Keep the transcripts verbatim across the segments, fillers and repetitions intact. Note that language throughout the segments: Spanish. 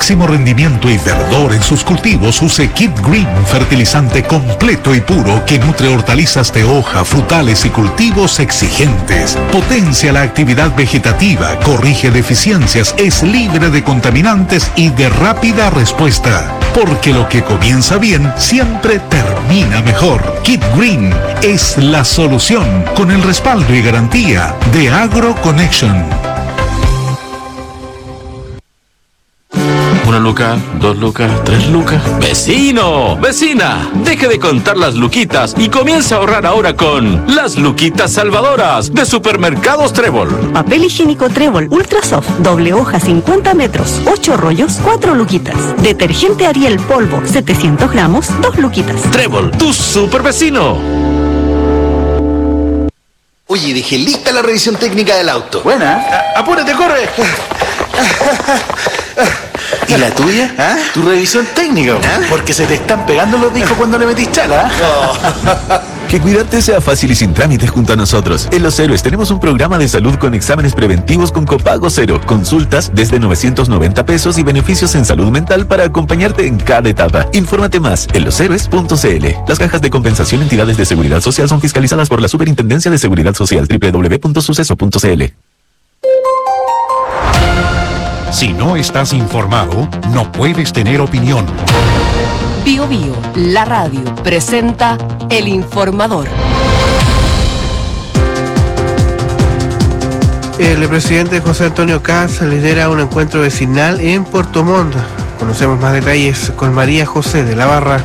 máximo rendimiento y verdor en sus cultivos, use Kid Green, fertilizante completo y puro que nutre hortalizas de hoja, frutales y cultivos exigentes. Potencia la actividad vegetativa, corrige deficiencias, es libre de contaminantes y de rápida respuesta. Porque lo que comienza bien siempre termina mejor. Kid Green es la solución con el respaldo y garantía de AgroConnection. Una luca, dos lucas, tres lucas. ¡Vecino! ¡Vecina! Deje de contar las luquitas y comience a ahorrar ahora con las luquitas salvadoras de Supermercados Trébol. Papel higiénico Trébol Ultra Soft, doble hoja cincuenta metros, ocho rollos, cuatro luquitas. Detergente Ariel polvo, setecientos gramos, dos luquitas. Trébol, tu super vecino. Oye, dejé lista la revisión técnica del auto. Buena. A- apúrate, corre. ¿Y la tuya? ¿Ah? Tu revisión técnica, ¿ah? Porque se te están pegando los discos cuando le metís chala. No. Que cuidarte sea fácil y sin trámites junto a nosotros. En Los Héroes tenemos un programa de salud con exámenes preventivos con copago cero, consultas desde novecientos noventa pesos y beneficios en salud mental para acompañarte en cada etapa. Infórmate más en los héroes punto c l. Las cajas de compensación entidades de seguridad social son fiscalizadas por la Superintendencia de Seguridad Social. doble u doble u doble u punto suceso punto c l. Si no estás informado, no puedes tener opinión. Bio Bio, la radio, presenta El Informador. El presidente José Antonio Kast lidera un encuentro vecinal en Puerto Montt. Conocemos más detalles con María José de la Barra.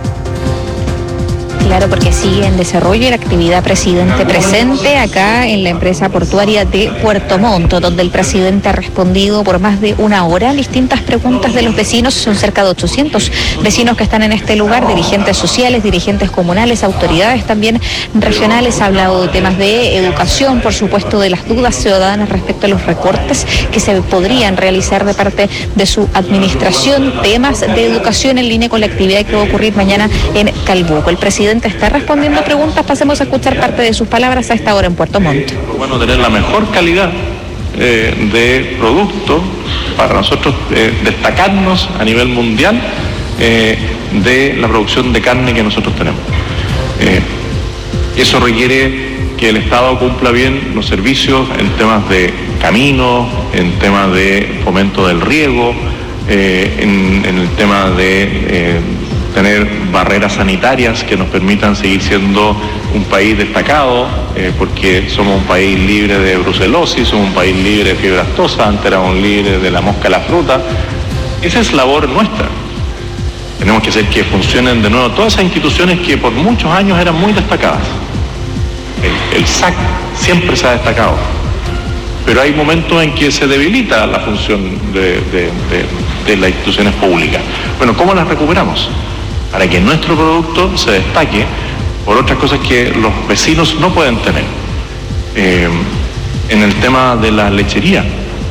Claro, porque sigue en desarrollo la actividad Presidente Presente acá en la empresa portuaria de Puerto Montt, donde el presidente ha respondido por más de una hora a distintas preguntas de los vecinos. Son cerca de ochocientos vecinos que están en este lugar, dirigentes sociales, dirigentes comunales, autoridades también regionales. Ha hablado de temas de educación, por supuesto, de las dudas ciudadanas respecto a los recortes que se podrían realizar de parte de su administración, temas de educación en línea con la actividad que va a ocurrir mañana en Calbuco. El presidente está respondiendo preguntas. Pasemos a escuchar parte de sus palabras a esta hora en Puerto Montt. Bueno, tener la mejor calidad eh, de producto para nosotros eh, destacarnos a nivel mundial eh, de la producción de carne que nosotros tenemos. Eh, eso requiere que el Estado cumpla bien los servicios en temas de caminos, en temas de fomento del riego, eh, en, en el tema de eh, tener barreras sanitarias que nos permitan seguir siendo un país destacado, eh, porque somos un país libre de brucelosis, somos un país libre de fiebre aftosa, antes éramos libres de la mosca a la fruta. Esa es labor nuestra. Tenemos que hacer que funcionen de nuevo todas esas instituciones que por muchos años eran muy destacadas. El, el S A C siempre se ha destacado, pero hay momentos en que se debilita la función de, de, de, de las instituciones públicas. Bueno, ¿cómo las recuperamos? Para que nuestro producto se destaque por otras cosas que los vecinos no pueden tener. Eh, en el tema de la lechería,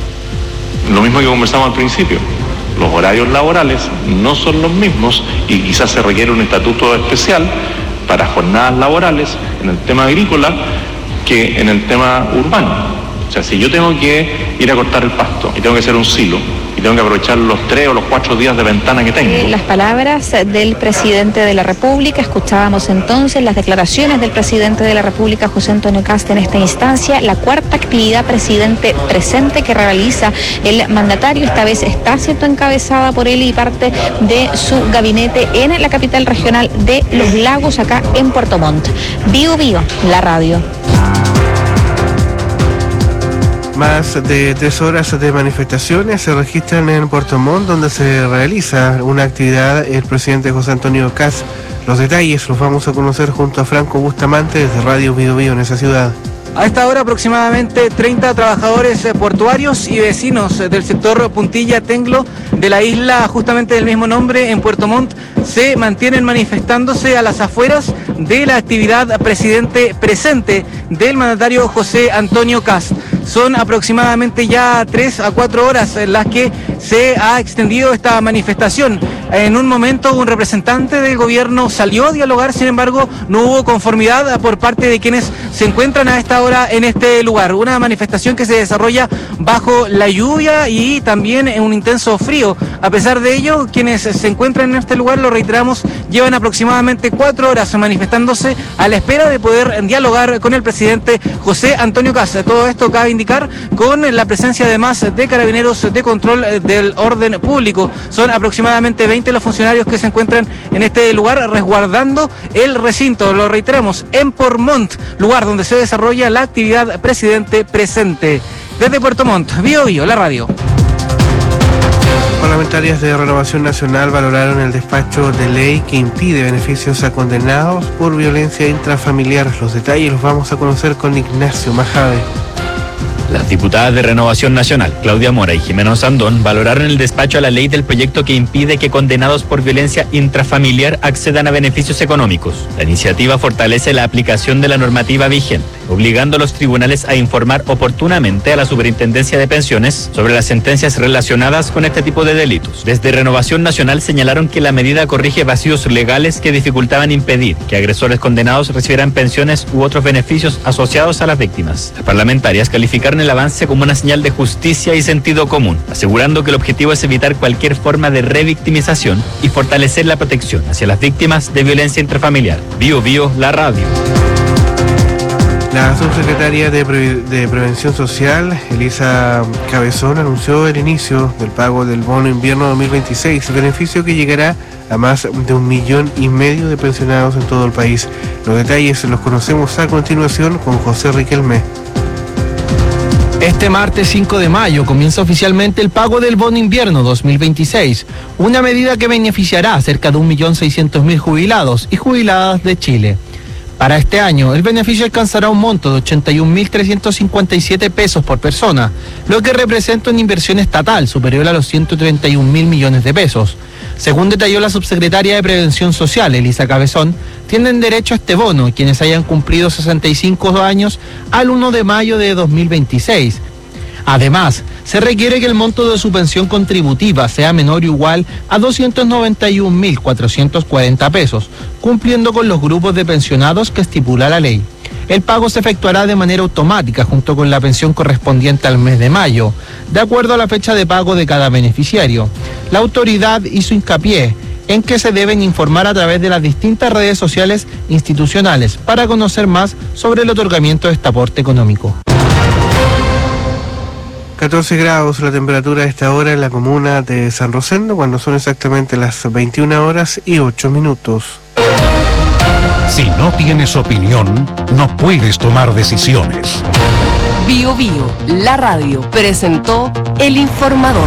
lo mismo que conversamos al principio, los horarios laborales no son los mismos y quizás se requiere un estatuto especial para jornadas laborales en el tema agrícola que en el tema urbano. O sea, si yo tengo que ir a cortar el pasto y tengo que hacer un silo y tengo que aprovechar los tres o los cuatro días de ventana que tengo. Las palabras del presidente de la República. Escuchábamos entonces las declaraciones del presidente de la República, José Antonio Kast, en esta instancia. La cuarta actividad Presidente Presente que realiza el mandatario. Esta vez está siendo encabezada por él y parte de su gabinete en la capital regional de Los Lagos, acá en Puerto Montt. Bio Bio, la radio. Más de tres horas de manifestaciones se registran en Puerto Montt, donde se realiza una actividad el presidente José Antonio Kast. Los detalles los vamos a conocer junto a Franco Bustamante desde Radio Bio Bio en esa ciudad. A esta hora aproximadamente treinta trabajadores portuarios y vecinos del sector Puntilla Tenglo de la isla justamente del mismo nombre en Puerto Montt se mantienen manifestándose a las afueras de la actividad Presidente Presente del mandatario José Antonio Kast. Son aproximadamente ya tres a cuatro horas en las que se ha extendido esta manifestación. En un momento un representante del gobierno salió a dialogar, sin embargo no hubo conformidad por parte de quienes se encuentran a esta hora en este lugar. Una manifestación que se desarrolla bajo la lluvia y también en un intenso frío. A pesar de ello, quienes se encuentran en este lugar, lo reiteramos, llevan aproximadamente cuatro horas manifestándose a la espera de poder dialogar con el presidente José Antonio Kast. Todo esto cabe indicar con la presencia además de carabineros de control del orden público. Son aproximadamente veinte los funcionarios que se encuentran en este lugar resguardando el recinto. Lo reiteramos, en Portmont, lugar donde se desarrolla la actividad presidente presente. Desde Puerto Montt, Bio Bio, la radio. Parlamentarias de Renovación Nacional valoraron el despacho de ley que impide beneficios a condenados por violencia intrafamiliar. Los detalles los vamos a conocer con Ignacio Majade. Las diputadas de Renovación Nacional, Claudia Mora y Jimeno Sandón, valoraron el despacho a la ley del proyecto que impide que condenados por violencia intrafamiliar accedan a beneficios económicos. La iniciativa fortalece la aplicación de la normativa vigente, obligando a los tribunales a informar oportunamente a la Superintendencia de Pensiones sobre las sentencias relacionadas con este tipo de delitos. Desde Renovación Nacional señalaron que la medida corrige vacíos legales que dificultaban impedir que agresores condenados recibieran pensiones u otros beneficios asociados a las víctimas. Las parlamentarias calificaron el avance como una señal de justicia y sentido común, asegurando que el objetivo es evitar cualquier forma de revictimización y fortalecer la protección hacia las víctimas de violencia intrafamiliar. Bio Bio, la radio. La subsecretaria de, Pre- de Prevención Social, Elisa Cabezón, anunció el inicio del pago del bono invierno dos mil veintiséis, beneficio que llegará a más de un millón y medio de pensionados en todo el país. Los detalles los conocemos a continuación con José Riquelme. Este martes cinco de mayo comienza oficialmente el pago del bono invierno dos mil veintiséis, una medida que beneficiará a cerca de un millón seiscientos mil jubilados y jubiladas de Chile. Para este año, el beneficio alcanzará un monto de ochenta y un mil trescientos cincuenta y siete pesos por persona, lo que representa una inversión estatal superior a los ciento treinta y un mil millones de pesos. Según detalló la subsecretaria de Prevención Social, Elisa Cabezón, tienen derecho a este bono quienes hayan cumplido sesenta y cinco años al primero de mayo de dos mil veintiséis. Además, se requiere que el monto de su pensión contributiva sea menor o igual a doscientos noventa y un mil cuatrocientos cuarenta pesos, cumpliendo con los grupos de pensionados que estipula la ley. El pago se efectuará de manera automática junto con la pensión correspondiente al mes de mayo, de acuerdo a la fecha de pago de cada beneficiario. La autoridad hizo hincapié en que se deben informar a través de las distintas redes sociales institucionales para conocer más sobre el otorgamiento de este aporte económico. catorce grados la temperatura a esta hora en la comuna de San Rosendo, cuando son exactamente las veintiuna horas y ocho minutos. Si no tienes opinión, no puedes tomar decisiones. Bio Bio, la radio, presentó El Informador.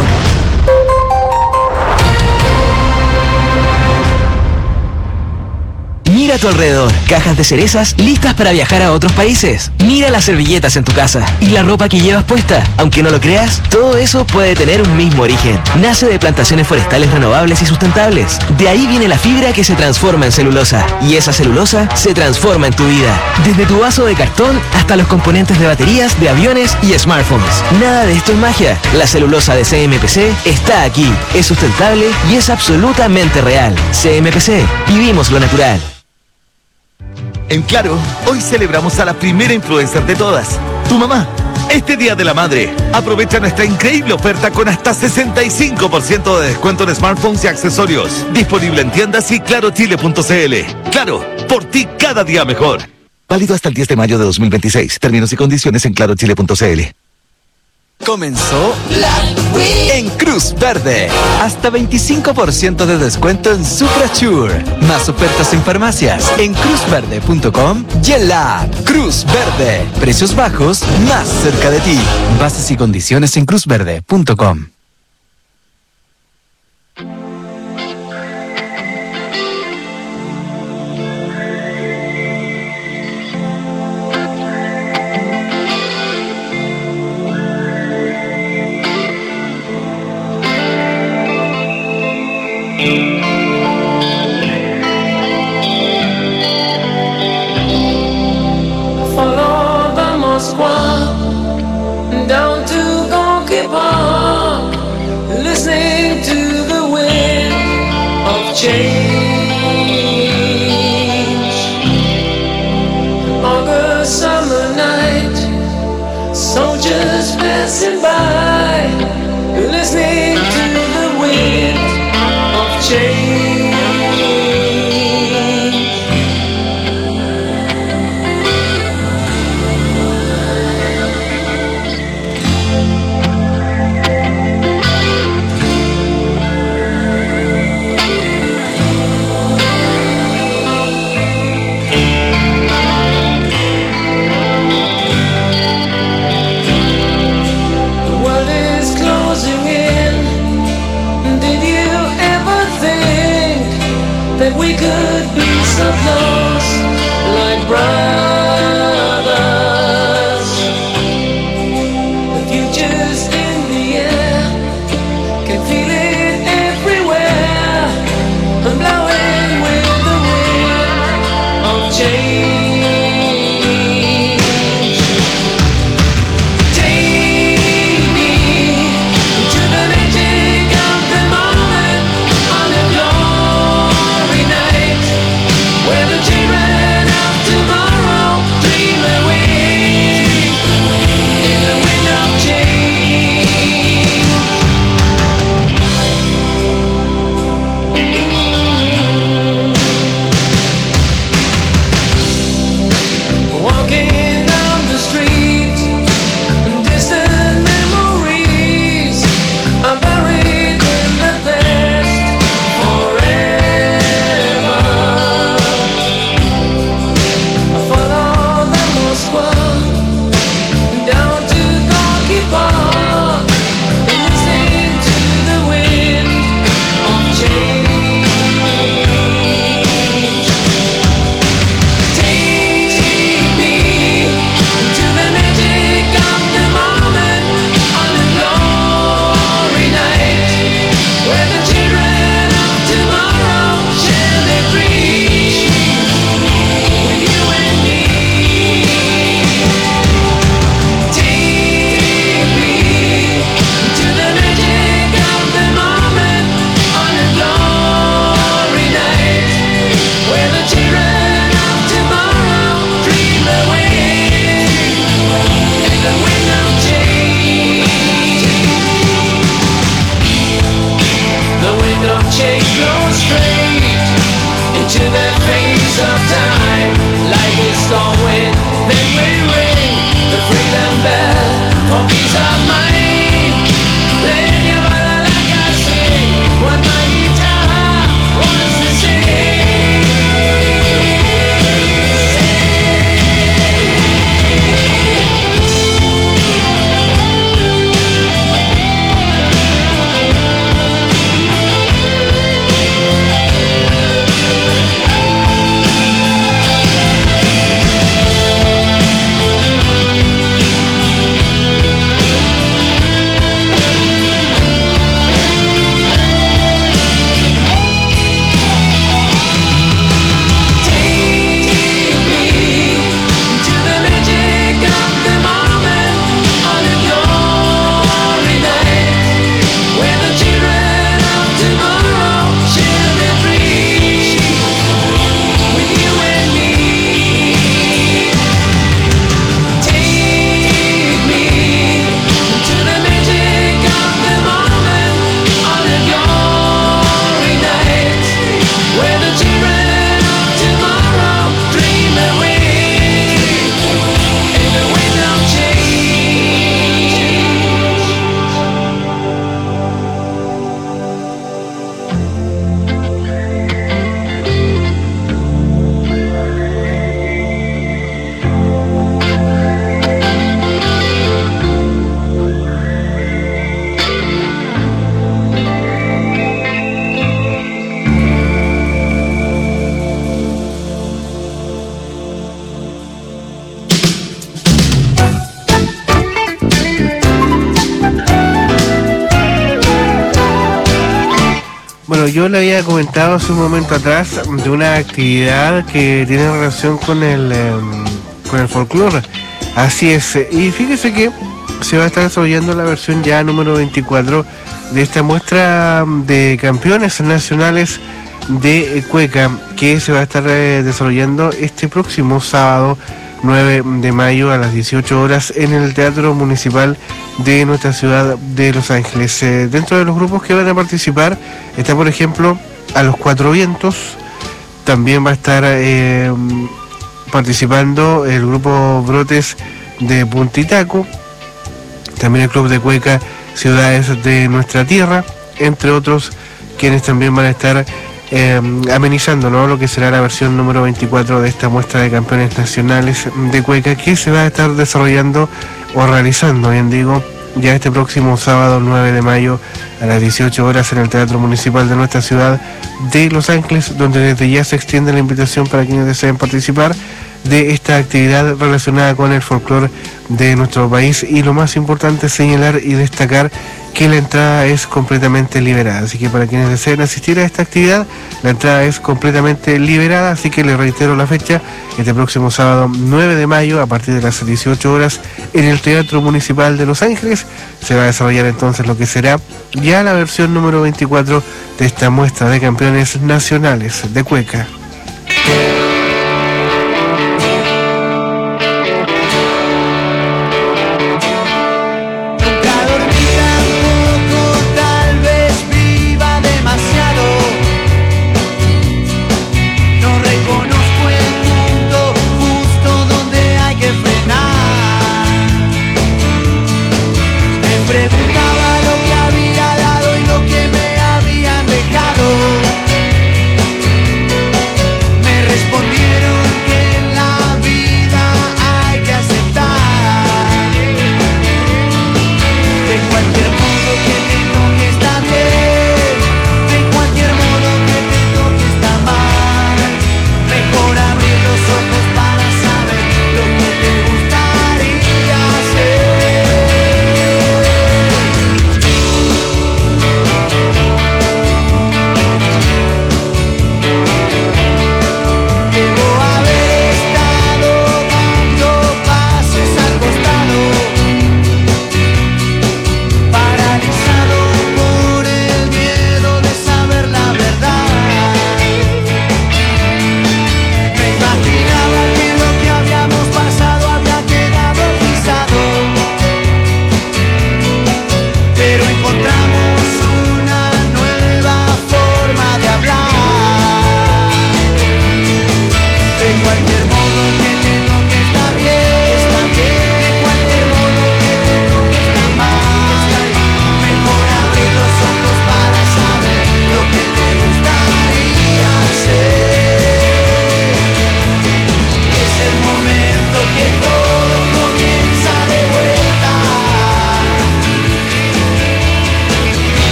Mira a tu alrededor, cajas de cerezas listas para viajar a otros países. Mira las servilletas en tu casa y la ropa que llevas puesta. Aunque no lo creas, todo eso puede tener un mismo origen. Nace de plantaciones forestales renovables y sustentables. De ahí viene la fibra que se transforma en celulosa. Y esa celulosa se transforma en tu vida. Desde tu vaso de cartón hasta los componentes de baterías, de aviones y smartphones. Nada de esto es magia. La celulosa de C M P C está aquí. Es sustentable y es absolutamente real. C M P C. Vivimos lo natural. En Claro, hoy celebramos a la primera influencer de todas, tu mamá. Este Día de la Madre, aprovecha nuestra increíble oferta con hasta sesenta y cinco por ciento de descuento en smartphones y accesorios. Disponible en tiendas y claro chile punto c l. Claro, por ti cada día mejor. Válido hasta el diez de mayo de dos mil veintiséis. Términos y condiciones en claro chile punto c l. Comenzó Black Week en Cruz Verde. Hasta veinticinco por ciento de descuento en SupraSure. Más ofertas en farmacias en cruz verde punto com y en la app Cruz Verde. Precios bajos más cerca de ti. Bases y condiciones en cruz verde punto com. Follow the Moscow down to Gonky Park. August summer night, soldiers passing by, listening to the wind of change. We could be so close, like brothers. The future's in the air, can feel it everywhere. I'm blowing with the wind of change. Take me to the magic of the moment on the glory night, where the children of tomorrow dream away in the wind of change. Walking down the street, distant memories are buried in the past forever. I follow the Moskva down to Gorky Park, listening to the wind of change. Take me to the magic of the moment on the glory night, where the children of tomorrow share their dreams with you and me. Take me to the magic of the moment on the glory night, where the children of tomorrow dream away in the wind of change. The wind of change blows straight into the face of time, like a storm wind. Then we ring the freedom bell for peace of mind. Then you bother like I sing what my guitar wants to sing. Bueno, yo le había comentado hace un momento atrás de una actividad que tiene relación con el eh, con el folclore. Así es, y fíjese que se va a estar desarrollando la versión ya número veinticuatro de esta muestra de campeones nacionales de Cueca, que se va a estar eh, desarrollando este próximo sábado nueve de mayo a las dieciocho horas en el Teatro Municipal de nuestra ciudad de Los Ángeles. Eh, dentro de los grupos que van a participar está, por ejemplo, A los Cuatro Vientos. También va a estar eh, participando el grupo Brotes de Puntitaco, también el Club de Cueca Ciudades de Nuestra Tierra, entre otros, quienes también van a estar eh, amenizando, ¿no?, lo que será la versión número veinticuatro de esta muestra de campeones nacionales de Cueca, que se va a estar desarrollando o realizando, bien digo, ya este próximo sábado nueve de mayo a las dieciocho horas en el Teatro Municipal de nuestra ciudad de Los Ángeles, donde desde ya se extiende la invitación para quienes deseen participar de esta actividad relacionada con el folclore de nuestro país. Y lo más importante es señalar y destacar que la entrada es completamente liberada, así que para quienes deseen asistir a esta actividad, la entrada es completamente liberada, así que les reitero la fecha: este próximo sábado nueve de mayo a partir de las dieciocho horas en el Teatro Municipal de Los Ángeles se va a desarrollar entonces lo que será ya la versión número veinticuatro de esta muestra de campeones nacionales de Cueca.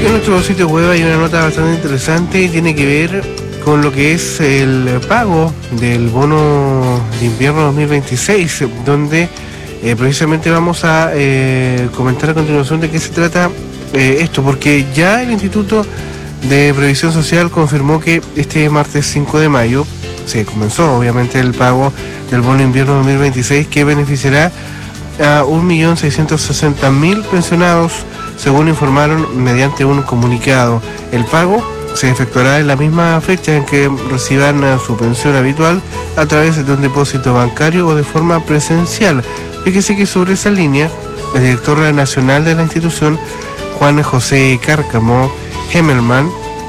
que en nuestro sitio web hay una nota bastante interesante y tiene que ver con lo que es el pago del bono de invierno dos mil veintiséis, donde eh, precisamente vamos a eh, comentar a continuación de qué se trata eh, esto, porque ya el Instituto de Previsión Social confirmó que este martes cinco de mayo se comenzó obviamente el pago del bono invierno dos mil veintiséis, que beneficiará a un millón seiscientos sesenta mil pensionados, según informaron mediante un comunicado. El pago se efectuará en la misma fecha en que reciban su pensión habitual a través de un depósito bancario o de forma presencial. Fíjese que sobre esa línea, el director nacional de la institución, Juan José Cárcamo Hemmelman,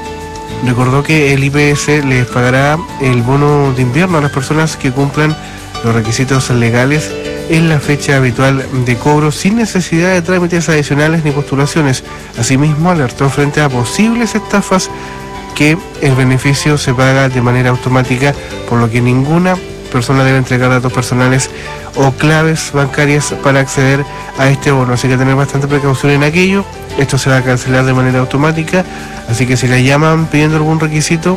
recordó que el I P S les pagará el bono de invierno a las personas que cumplan los requisitos legales en la fecha habitual de cobro, sin necesidad de trámites adicionales ni postulaciones. Asimismo, alertó frente a posibles estafas que el beneficio se paga de manera automática, por lo que ninguna persona debe entregar datos personales o claves bancarias para acceder a este bono. Así que tener bastante precaución en aquello. Esto se va a cancelar de manera automática, así que si le llaman pidiendo algún requisito,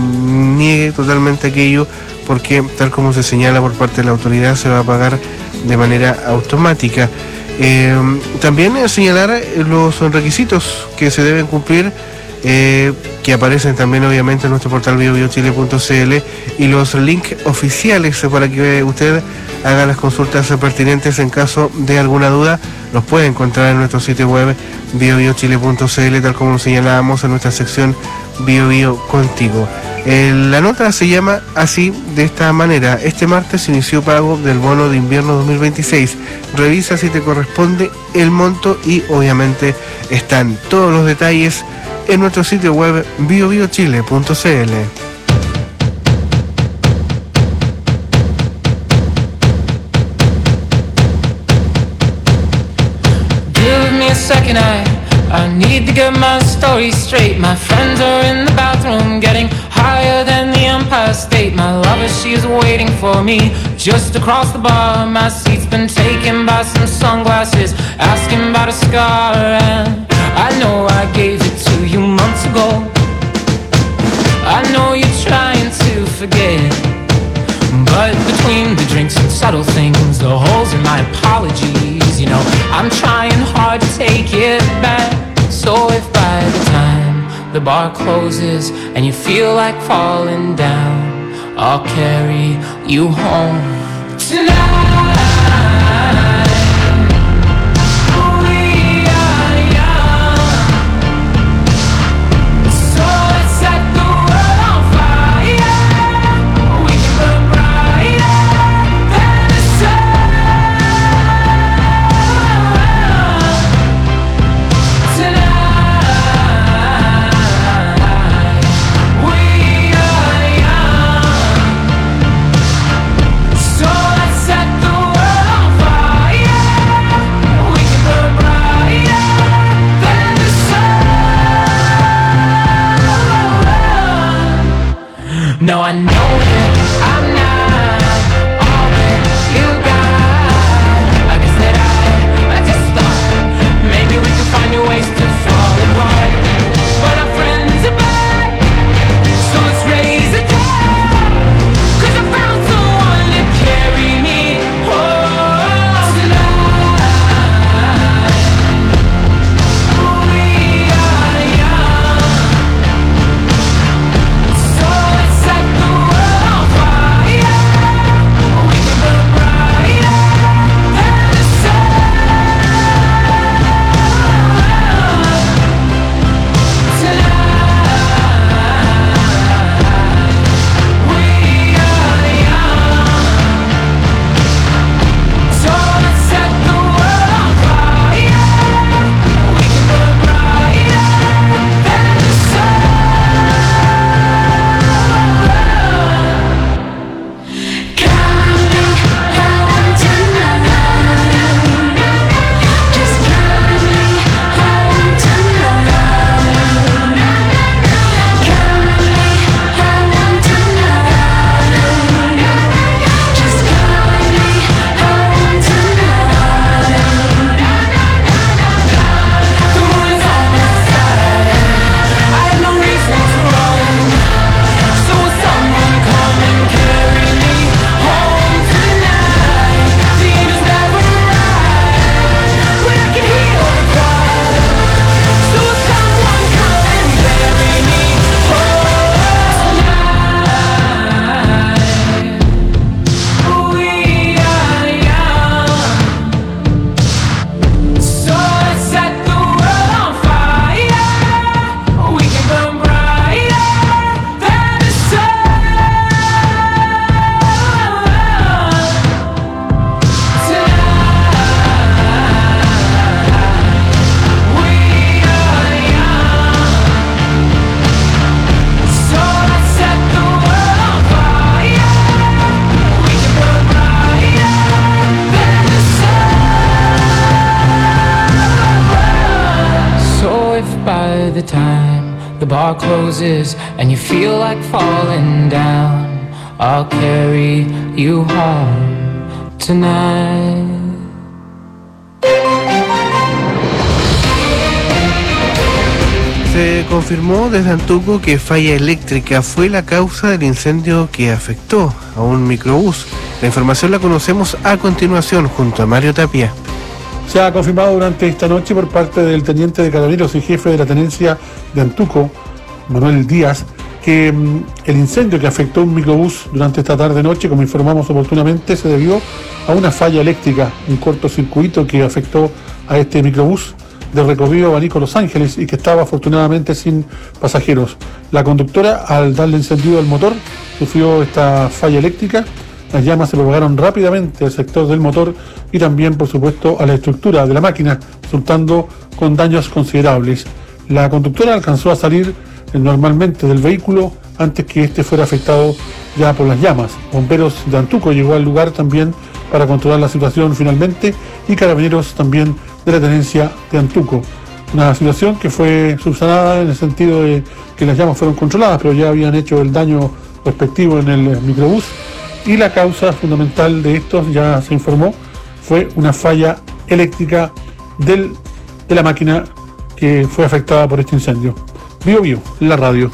niegue totalmente aquello, porque tal como se señala por parte de la autoridad, se va a pagar de manera automática. Eh, también eh, señalar los requisitos que se deben cumplir, eh, que aparecen también obviamente en nuestro portal bio bio chile punto c l, y los links oficiales para que usted haga las consultas pertinentes en caso de alguna duda. Los puede encontrar en nuestro sitio web bio bio chile punto c l, tal como lo señalábamos en nuestra sección Bio Bio Contigo. Eh, la nota se llama así, de esta manera: este martes inició pago del bono de invierno dos mil veintiséis. Revisa si te corresponde el monto y obviamente están todos los detalles en nuestro sitio web bio bio chile punto c l. Give me a second, I, I need to get my story straight. My friends are in the bathroom getting higher than the Empire State. My lover, she's waiting for me just across the bar. My seat's been taken by some sunglasses, asking about a scar. And I know I gave it to you months ago. I know you're trying to forget, but between the drinks and subtle things, the holes in my apologies, you know, I'm trying hard to take it back. So if by the time the bar closes and you feel like falling down, I'll carry you home tonight. No, I know that I'm not all that you got. I guess that I, I just thought maybe we could find new ways to fall apart. But our friends are back, so let's raise a toast, 'cause I found someone to carry me home tonight. We are young, so let's set the world on time the bar closes and you feel like falling down, I'll carry you home tonight. Se confirmó desde Antuco que falla eléctrica fue la causa del incendio que afectó a un microbús. La información la conocemos a continuación junto a Mario Tapia. Se ha confirmado durante esta noche por parte del teniente de Carabineros y jefe de la tenencia de Antuco, Manuel Díaz, que mm, el incendio que afectó un microbús durante esta tarde-noche, como informamos oportunamente, se debió a una falla eléctrica, un cortocircuito que afectó a este microbús del recorrido Abanico Los Ángeles y que estaba afortunadamente sin pasajeros. La conductora, al darle encendido al motor, sufrió esta falla eléctrica. Las llamas se propagaron rápidamente al sector del motor y también, por supuesto, a la estructura de la máquina, resultando con daños considerables. La conductora alcanzó a salir eh, normalmente del vehículo antes que este fuera afectado ya por las llamas. Bomberos de Antuco llegó al lugar también para controlar la situación finalmente y Carabineros también de la tenencia de Antuco. Una situación que fue subsanada en el sentido de que las llamas fueron controladas, pero ya habían hecho el daño respectivo en el microbús. Y la causa fundamental de esto, ya se informó, fue una falla eléctrica del, de la máquina que fue afectada por este incendio. Bio Bio, la radio.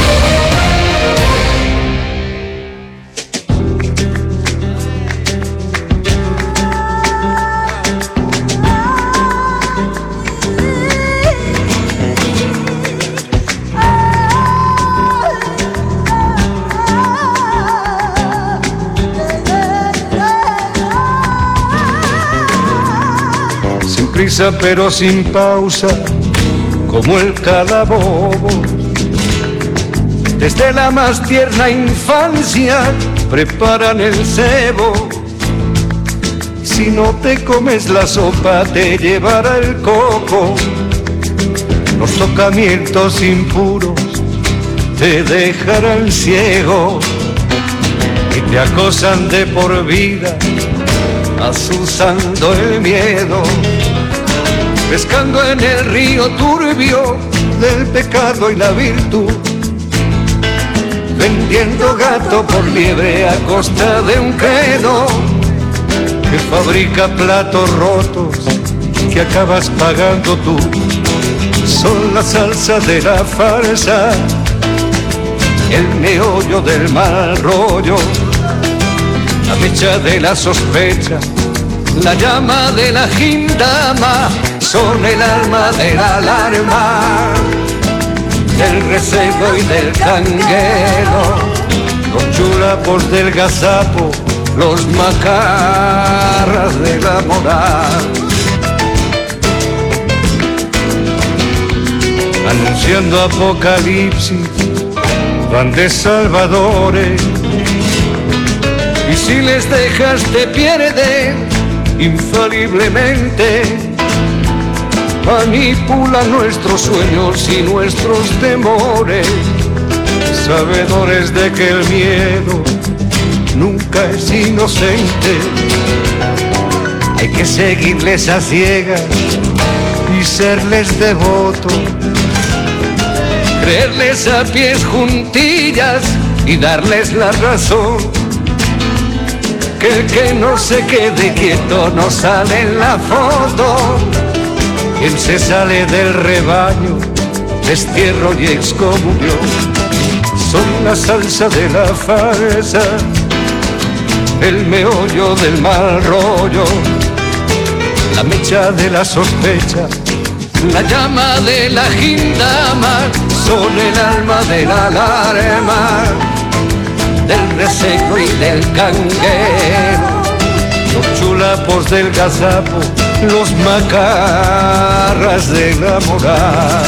Prisa pero sin pausa, como el calabobo. Desde la más tierna infancia preparan el cebo. Si no te comes la sopa te llevará el coco. Los tocamientos impuros te dejarán ciego y te acosan de por vida, azuzando el miedo, pescando en el río turbio del pecado y la virtud, vendiendo gato por liebre a costa de un credo que fabrica platos rotos que acabas pagando tú. Son la salsa de la farsa, el meollo del mal rollo, la mecha de la sospecha, la llama de la gindama, son el alma de la alarma, del recebo y del canguero, los chulapos del gazapo, los macarras de la moral, anunciando apocalipsis, van de salvadores, y si les dejas te pierden infaliblemente, manipulan nuestros sueños y nuestros temores, sabedores de que el miedo nunca es inocente. Hay que seguirles a ciegas y serles devoto, creerles a pies juntillas y darles la razón. Que el que no se quede quieto no sale en la foto. Quien se sale del rebaño, destierro y excomunión. Son la salsa de la farsa, el meollo del mal rollo, la mecha de la sospecha, la llama de la gindama, son el alma de la alarma, del reseco y del canguero, los chulapos del gazapo, los macarras de la moral.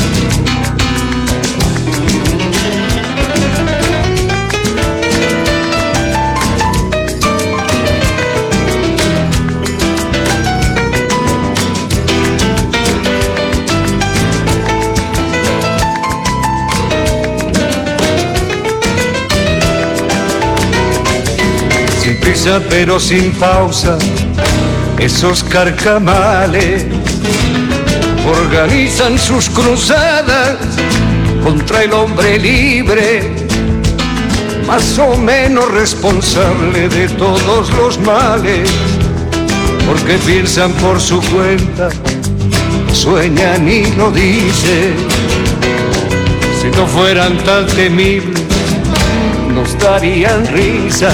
Sin prisa pero sin pausa, esos carcamales organizan sus cruzadas contra el hombre libre, más o menos responsable de todos los males, porque piensan por su cuenta, sueñan y lo dicen. Si no fueran tan temibles, nos darían risa.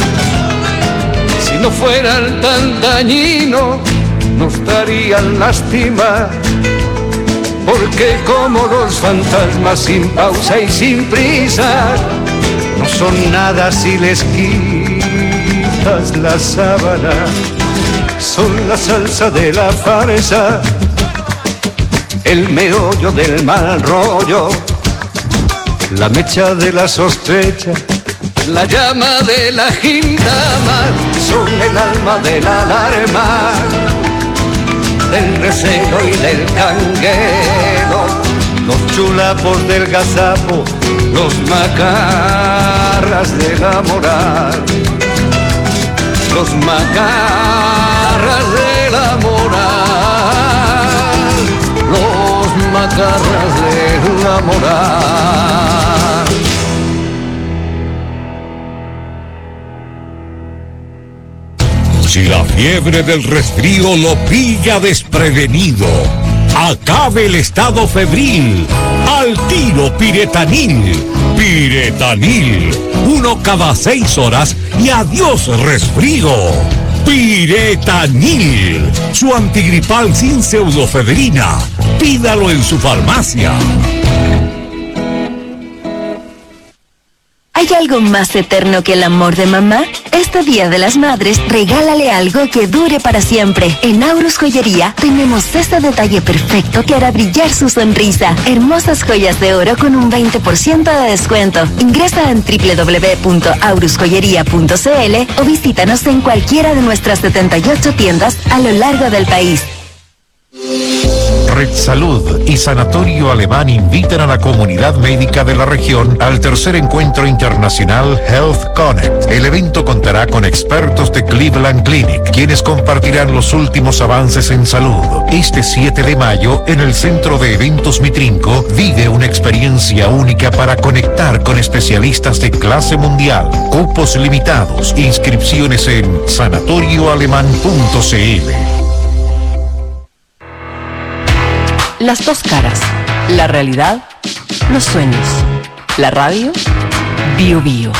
Si no fueran tan dañinos, nos darían lástima. Porque como los fantasmas sin pausa y sin prisa, no son nada si les quitas la sábana. Son la salsa de la farsa, el meollo del mal rollo, la mecha de la sospecha, la llama de la gintama, son el alma de la alarma, del recelo y del canguelo, los chulapos del gazapo, los macarras de la moral, los macarras de la moral, los macarras de la moral. Si la fiebre del resfrío lo pilla desprevenido, acabe el estado febril. Al tiro Piretanil. Piretanil. Uno cada seis horas y adiós resfrío. Piretanil. Su antigripal sin pseudofebrina. Pídalo en su farmacia. ¿Hay algo más eterno que el amor de mamá? Este Día de las Madres, regálale algo que dure para siempre. En Aurus Joyería tenemos este detalle perfecto que hará brillar su sonrisa. Hermosas joyas de oro con un veinte por ciento de descuento. Ingresa en doble u doble u doble u punto aurus joyería punto c l o visítanos en cualquiera de nuestras setenta y ocho tiendas a lo largo del país. Red Salud y Sanatorio Alemán invitan a la comunidad médica de la región al tercer encuentro internacional Health Connect. El evento contará con expertos de Cleveland Clinic, quienes compartirán los últimos avances en salud. Este siete de mayo, en el Centro de Eventos Mitrinco, vive una experiencia única para conectar con especialistas de clase mundial. Cupos limitados. Inscripciones en sanatorio alemán punto c l. Las dos caras, la realidad, los sueños, la radio, Bio Bio.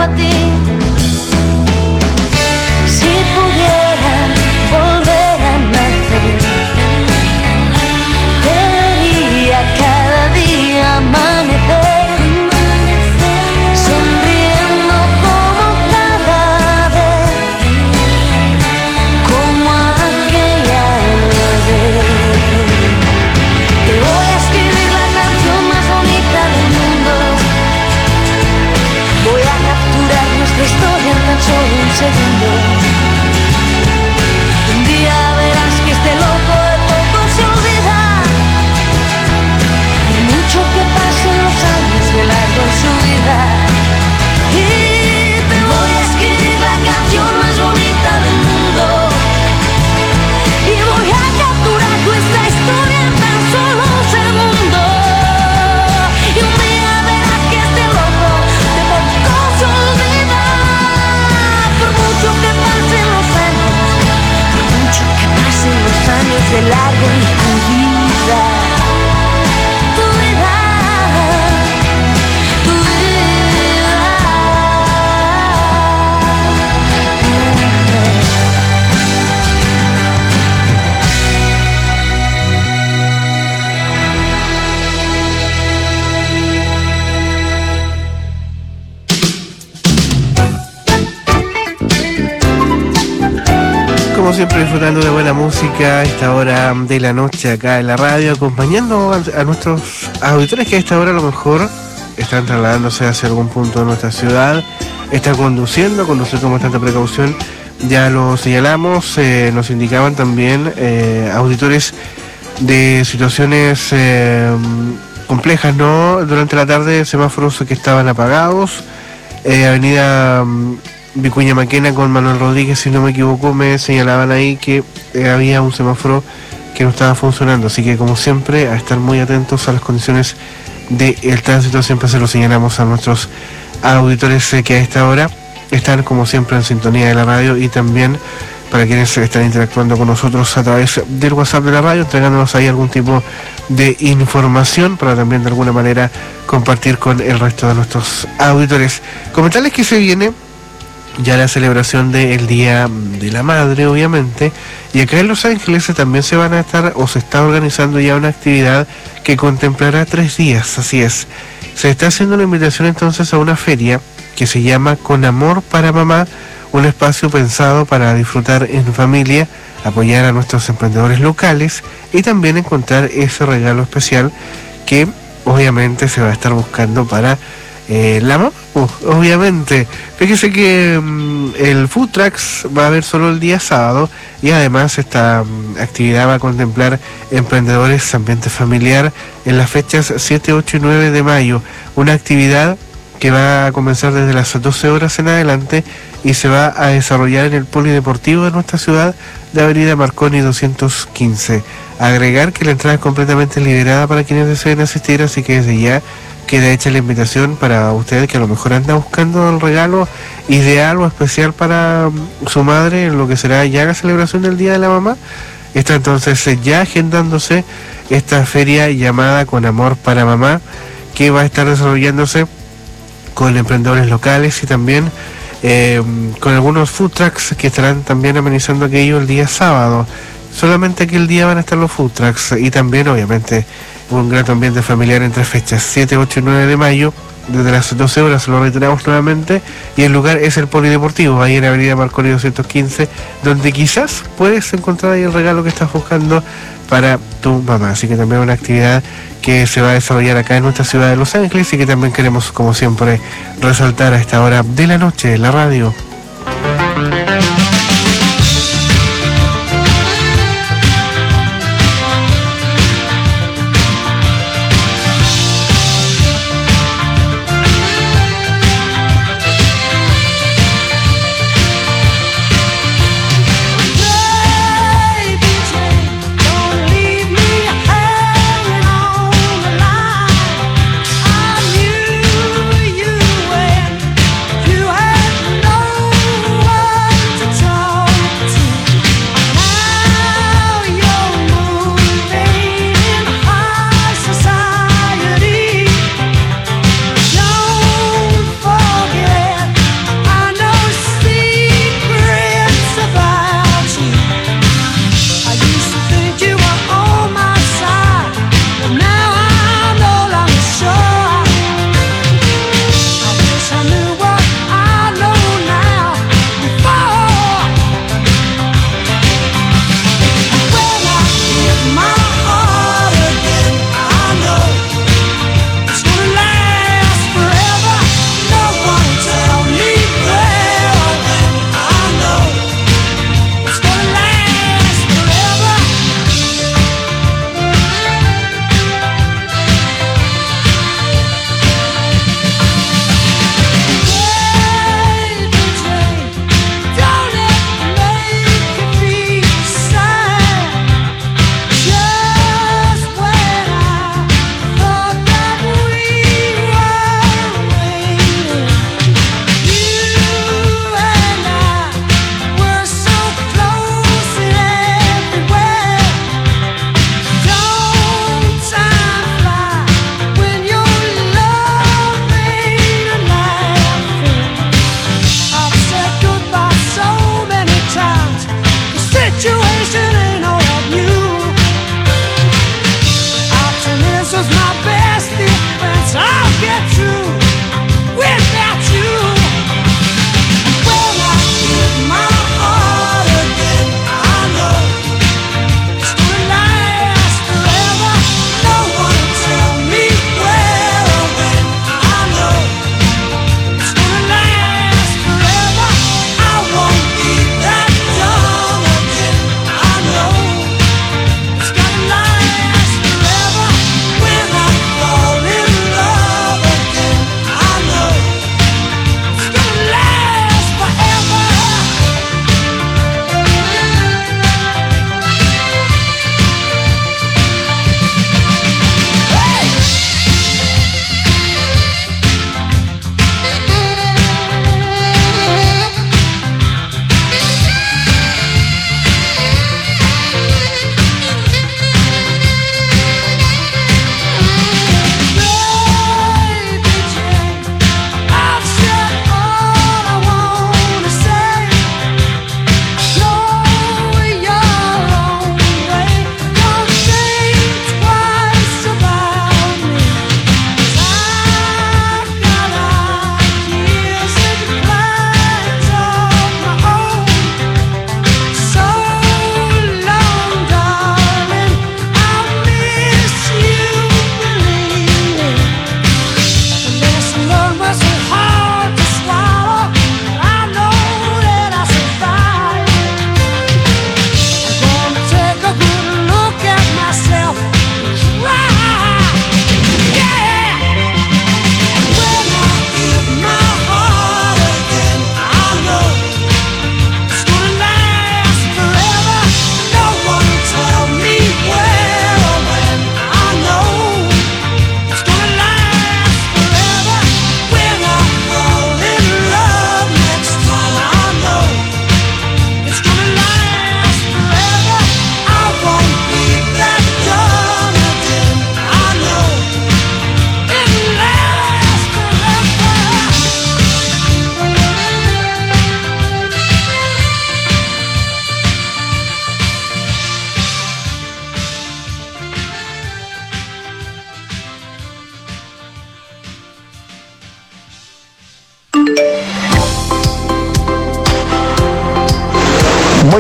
a ti. Si pudiera volver a nacer, vería cada día amanecer, sonriendo como cada vez, como aquella vez. Te voy a escribir la canción más bonita del mundo. Voy a capturar nuestra historia en tan solo un segundo. Un día verás que este loco de poco se olvida. Hay mucho que pasa en los años de largo en su vida. Y te voy a escribir la canción más bonita del mundo. Y voy a capturar nuestra historia en tan solo un segundo. Y un día verás que este loco de poco se olvida. Por mucho que pasen los años, por mucho que pasen los años de largo en tu vida. Tu vida, tu vida. Como siempre, disfrutando de buena música a esta hora de la noche acá en la radio, acompañando a, a nuestros auditores que a esta hora a lo mejor están trasladándose hacia algún punto de nuestra ciudad, están conduciendo, conducir con bastante precaución, ya lo señalamos, eh, nos indicaban también eh, auditores de situaciones eh, complejas, ¿no? Durante la tarde, semáforos que estaban apagados, eh, avenida mm, Vicuña Maquena con Manuel Rodríguez, si no me equivoco, me señalaban ahí que eh, había un semáforo que no estaba funcionando, así que como siempre a estar muy atentos a las condiciones del tránsito, siempre se lo señalamos a nuestros auditores eh, que a esta hora están como siempre en sintonía de la radio, y también para quienes están interactuando con nosotros a través del WhatsApp de la radio, entregándonos ahí algún tipo de información para también de alguna manera compartir con el resto de nuestros auditores. Comentarles que se viene ya la celebración del Día de la Madre, obviamente, y acá en Los Ángeles también se van a estar, o se está organizando ya una actividad que contemplará tres días, así es. Se está haciendo una invitación entonces a una feria que se llama Con Amor para Mamá, un espacio pensado para disfrutar en familia, apoyar a nuestros emprendedores locales y también encontrar ese regalo especial que obviamente se va a estar buscando para Eh, la mamá, uh, obviamente. Fíjese que um, el Food Trucks va a haber solo el día sábado, y además esta um, actividad va a contemplar emprendedores, ambiente familiar en las fechas siete, ocho y nueve de mayo. Una actividad que va a comenzar desde las doce horas en adelante y se va a desarrollar en el polideportivo de nuestra ciudad de Avenida Marconi doscientos quince. Agregar que la entrada es completamente liberada para quienes deseen asistir, así que desde ya queda hecha la invitación para usted que a lo mejor anda buscando el regalo ideal o especial para su madre en lo que será ya la celebración del Día de la Mamá. Está entonces ya agendándose esta feria llamada Con Amor para Mamá, que va a estar desarrollándose con emprendedores locales y también eh, con algunos food trucks que estarán también amenizando aquello el día sábado. Solamente aquel día van a estar los food trucks, y también obviamente un gran ambiente familiar entre fechas siete, ocho y nueve de mayo, desde las doce horas, lo reiteramos nuevamente, y el lugar es el polideportivo, ahí en Avenida Marconi doscientos quince, donde quizás puedes encontrar ahí el regalo que estás buscando para tu mamá. Así que también una actividad que se va a desarrollar acá en nuestra ciudad de Los Ángeles y que también queremos, como siempre, resaltar a esta hora de la noche en la radio. You had no one to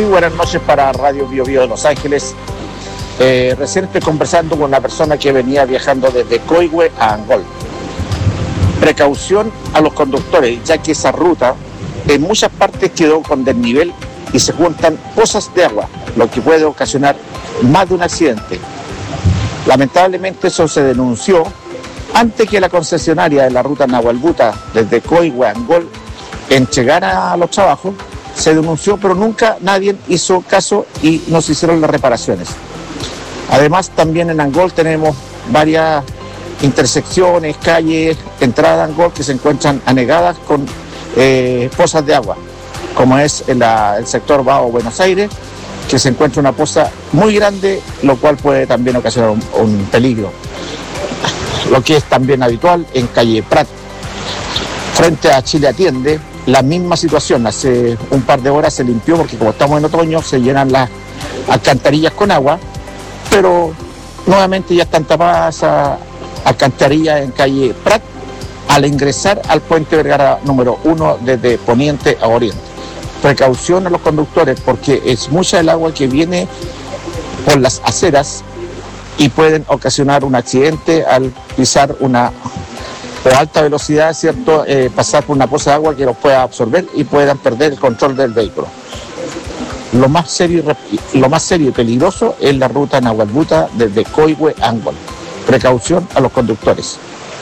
Muy buenas noches para Radio Bio Bio de Los Ángeles. Eh, recién estoy conversando con una persona que venía viajando desde Coihue a Angol. Precaución a los conductores, ya que esa ruta en muchas partes quedó con desnivel y se juntan pozas de agua, lo que puede ocasionar más de un accidente. Lamentablemente eso se denunció antes que la concesionaria de la ruta Nahuelbuta desde Coihue a Angol entregara los trabajos. Se denunció, pero nunca nadie hizo caso y no se hicieron las reparaciones. Además, también en Angol tenemos varias intersecciones, calles, entradas a Angol que se encuentran anegadas con eh, pozas de agua, como es en la, el sector Bao Buenos Aires, que se encuentra una poza muy grande, lo cual puede también ocasionar un, un peligro. Lo que es también habitual en calle Prat, frente a Chile Atiende, la misma situación. Hace un par de horas se limpió porque como estamos en otoño se llenan las alcantarillas con agua, pero nuevamente ya están tapadas esas alcantarillas en calle Prat al ingresar al puente Vergara número uno desde poniente a oriente. Precaución a los conductores porque es mucha el agua que viene por las aceras y pueden ocasionar un accidente al pisar una o alta velocidad, ¿cierto? Eh, pasar por una poza de agua que los pueda absorber y puedan perder el control del vehículo. Lo más serio, lo más serio y peligroso es la ruta Nahuelbuta desde Coihue a Angol. Precaución a los conductores.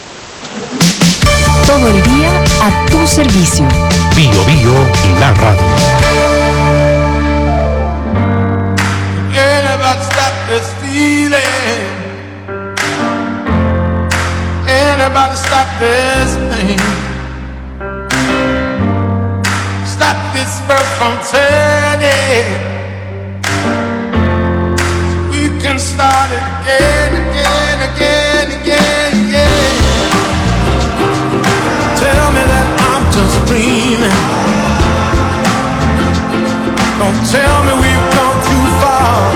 Todo el día a tu servicio. Bio Bio y la radio. Anybody stop this pain? Stop this birth from turning. We can start it again, again, again, again, again. Tell me that I'm just dreaming. Don't tell me we've gone too far.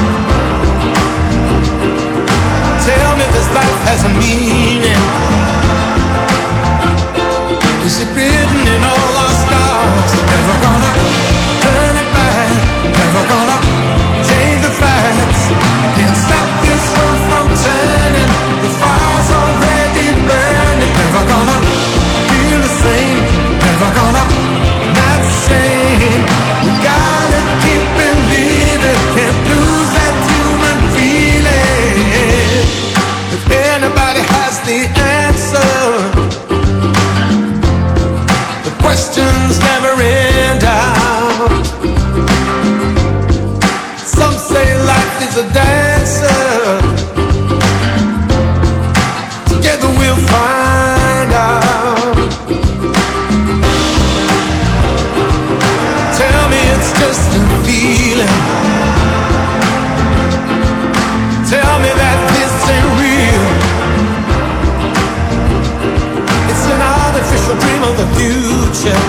Tell me this life has a meaning. Is it written in all our stars? Never gonna turn it back. Never gonna change the facts. Can't stop this world from turning. The fire's already burning. Never gonna feel the same. Never gonna not the same. We gotta keep believing. Can't lose that human feeling. If anybody has the answer, the questions never end out. Some say life is a dancer. Together we'll find out. Tell me it's just a feeling. Tell me that this ain't real. It's an artificial dream of the future.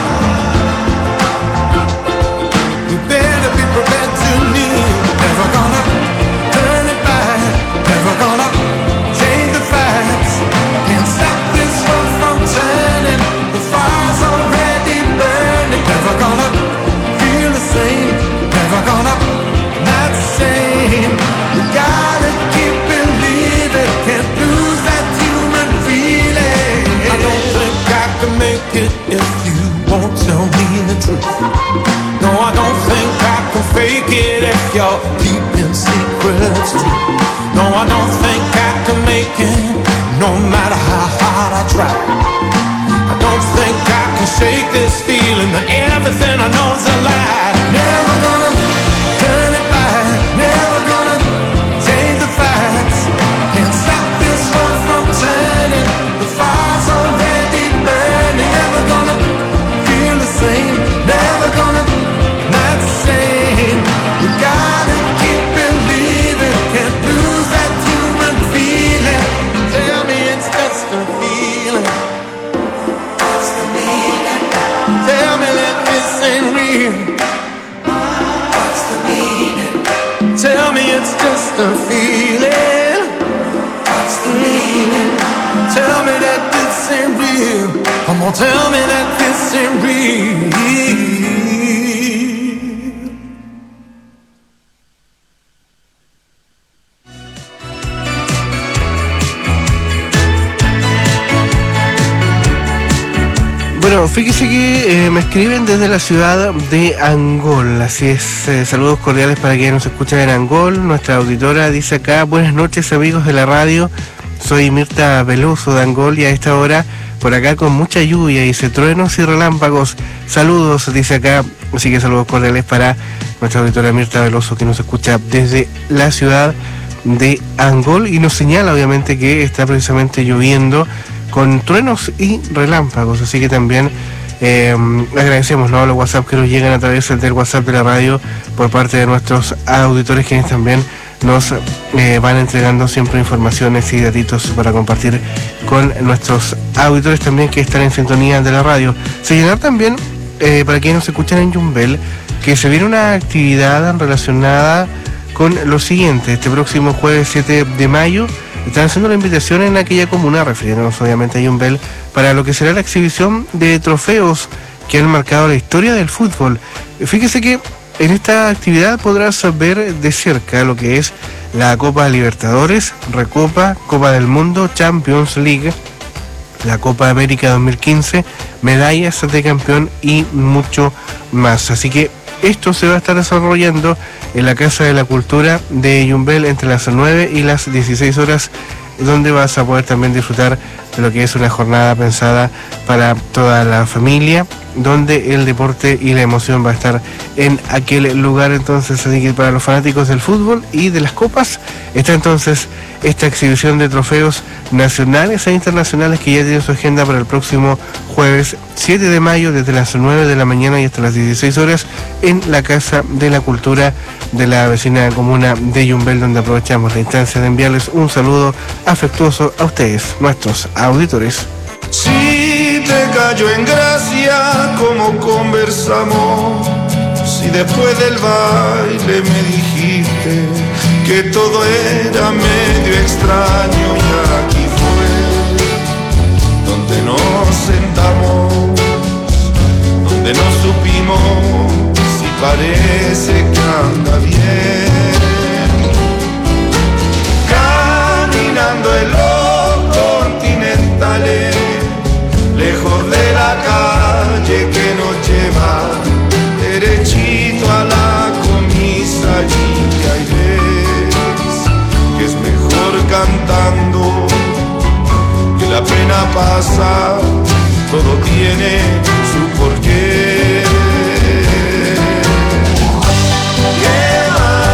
You better be prepared to kneel. Never gonna turn it back. Never gonna change the facts. Can't stop this world from turning. The fire's already burning. Never gonna feel the same. Never gonna not the same. You gotta keep believing. Can't lose that human feeling. I don't think I can make it if you won't tell me the truth. No, I don't think I can fake it if you're keeping secrets too. No, I don't think I can make it no matter how hard I try. I don't think I can shake this feeling that everything I know is a lie. Never gonna turn it back. Never gonna change the facts. Can't stop this world from turning. The fire's already burning. Never gonna feel the same. Never gonna not the same. You gotta keep believing. Can't lose that human feeling. Tell me it's just a feeling. What's the meaning? Tell me that this ain't real. What's the meaning? Tell me it's just a feeling. What's the meaning? Tell me that this ain't real. Come on, tell me that this ain't real. Bueno, fíjese que eh, me escriben desde la ciudad de Angol, así es, eh, saludos cordiales para quienes nos escuchan en Angol. Nuestra auditora dice acá, buenas noches amigos de la radio, soy Mirta Veloso de Angol y a esta hora por acá con mucha lluvia, dice truenos y relámpagos, saludos, dice acá, así que saludos cordiales para nuestra auditora Mirta Veloso que nos escucha desde la ciudad de Angol y nos señala obviamente que está precisamente lloviendo con truenos y relámpagos, así que también eh, agradecemos, ¿no?, los WhatsApp que nos llegan a través del WhatsApp de la radio por parte de nuestros auditores, quienes también nos eh, van entregando siempre informaciones y datitos para compartir con nuestros auditores también que están en sintonía de la radio. Señalar también, eh, para quienes nos escuchan en Yumbel, que se viene una actividad relacionada con lo siguiente. Este próximo jueves siete de mayo están haciendo la invitación en aquella comuna, refiriéndonos obviamente a Yumbel, para lo que será la exhibición de trofeos que han marcado la historia del fútbol. Fíjese que en esta actividad podrás ver de cerca lo que es la Copa Libertadores, Recopa, Copa del Mundo, Champions League, la Copa América dos mil quince, medallas de campeón y mucho más. Así que esto se va a estar desarrollando en la Casa de la Cultura de Yumbel entre las nueve y las dieciséis horas, donde vas a poder también disfrutar de lo que es una jornada pensada para toda la familia, donde el deporte y la emoción va a estar en aquel lugar. Entonces, así que para los fanáticos del fútbol y de las copas, está entonces esta exhibición de trofeos nacionales e internacionales que ya tiene su agenda para el próximo jueves siete de mayo, desde las nueve de la mañana y hasta las dieciséis horas, en la Casa de la Cultura de la vecina comuna de Yumbel, donde aprovechamos la instancia de enviarles un saludo afectuoso a ustedes, nuestros auditores. Si te cayó en gracia como conversamos, si después del baile me dijiste que todo era medio extraño, y aquí fue donde nos sentamos, donde no supimos si parece que anda bien, caminando en los continentales, lejos de la calle que nos lleva derechito a la comisaría, y ves que es mejor cantando, que la pena pasa, todo tiene su porqué. ¿Qué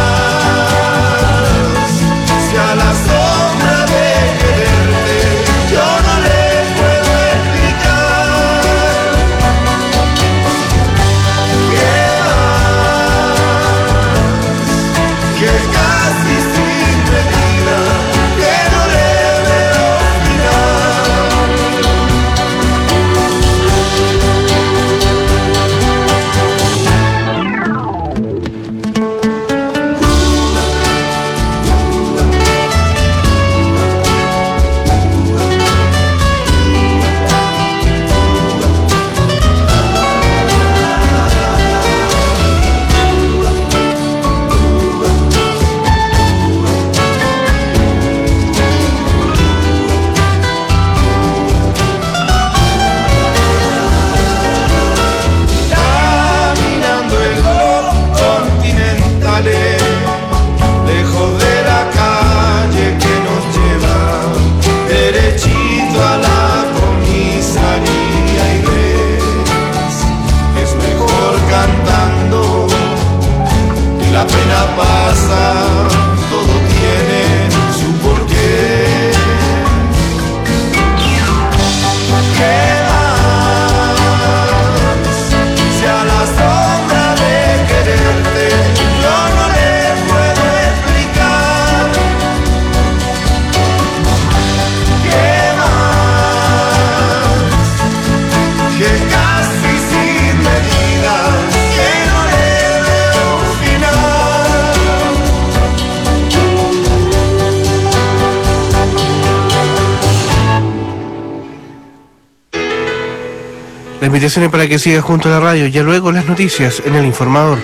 más? Si a la sombra de quererte yo no le puedo explicar. ¿Qué más? Que casi sin medida, que no le veo La invitación es para que sigas junto a la radio. Ya luego las noticias en El Informador.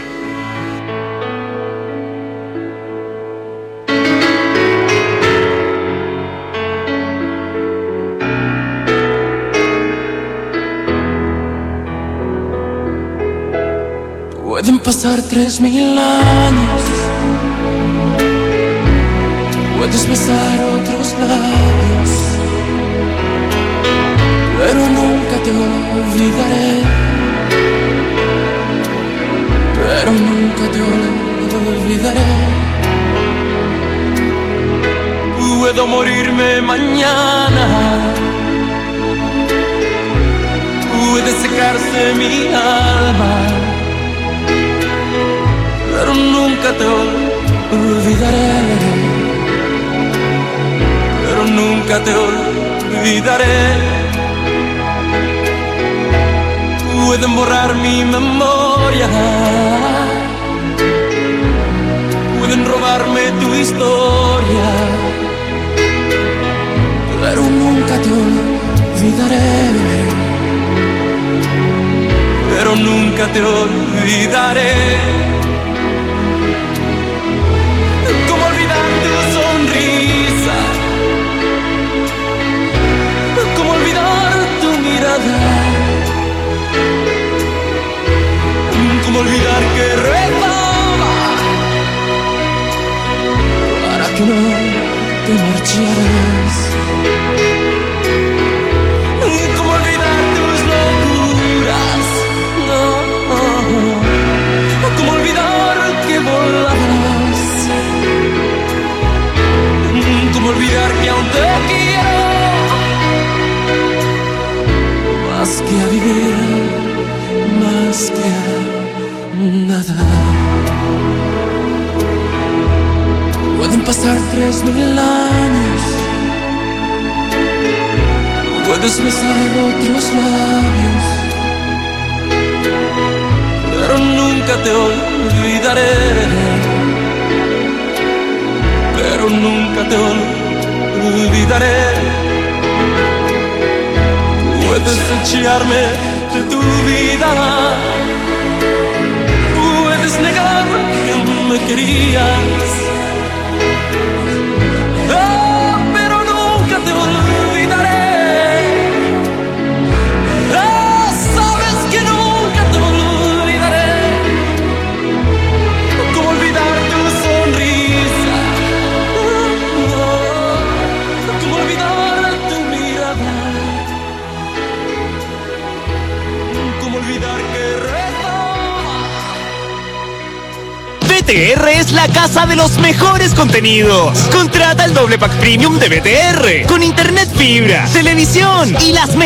pasar tres mil años, puedes besar otros labios, pero nunca te olvidaré, pero nunca te olvidaré. Puedo morirme mañana, puede secarse mi alma, pero nunca te olvidaré, pero nunca te olvidaré. Pueden borrar mi memoria, pueden robarme tu historia, pero nunca te olvidaré, pero nunca te olvidaré. ¿Cómo olvidar tu sonrisa? ¿Cómo olvidar tu mirada? ¿Cómo olvidar que rezaba para que no te marcharas? ¿Cómo olvidar tus locuras? No. ¿Cómo olvidar que volabas? ¿Cómo olvidar que aún te quiero más que a vivir, más que a nada? Pueden pasar tres mil años, puedes besar otros labios, pero nunca te olvidaré, pero nunca te olvidaré. Puedes echarme de tu vida, puedes negar que me querías, oh, pero nunca te olvidaré. Oh, sabes que nunca te olvidaré. ¿Cómo olvidar tu sonrisa? Oh, ¿cómo olvidar tu mirada? ¿Cómo olvidar que rezaba? B T R es la casa de los mejores contenidos. Contrata el doble pack premium de B T R con internet, fibra, televisión y las mejores